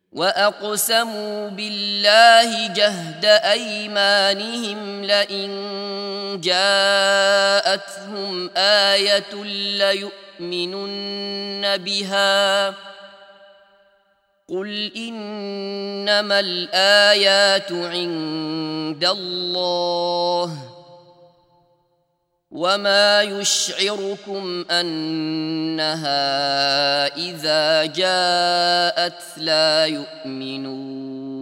وأقسموا بالله جهد أيمانهم لئن جاءتهم آية ليؤمنن بها قل إنما الآيات عند الله وما يشعركم أنها إذا جاءت لا يؤمنون